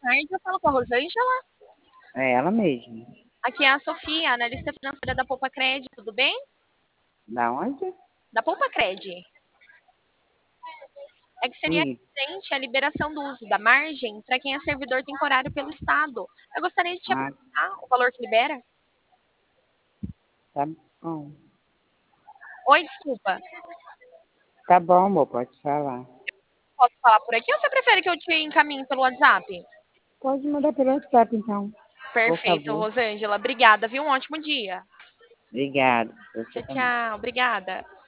tarde, eu falo com a Rosângela. É ela mesma. Aqui é a Sofia, analista financeira da Poupa Cred, tudo bem? Da onde? Da Poupa Cred. É que seria Sim. recente a liberação do uso da margem para quem é servidor temporário pelo Estado. Eu gostaria de te Ah, apresentar o valor que libera. tá bom. Oi, desculpa. Tá bom, amor, pode falar. Posso falar por aqui ou você prefere que eu te encaminhe pelo WhatsApp? Pode mandar pelo WhatsApp, então, por Perfeito, favor. Rosângela. Obrigada, viu? Um ótimo dia. Obrigada. Você Tchau, também. tchau. Obrigada.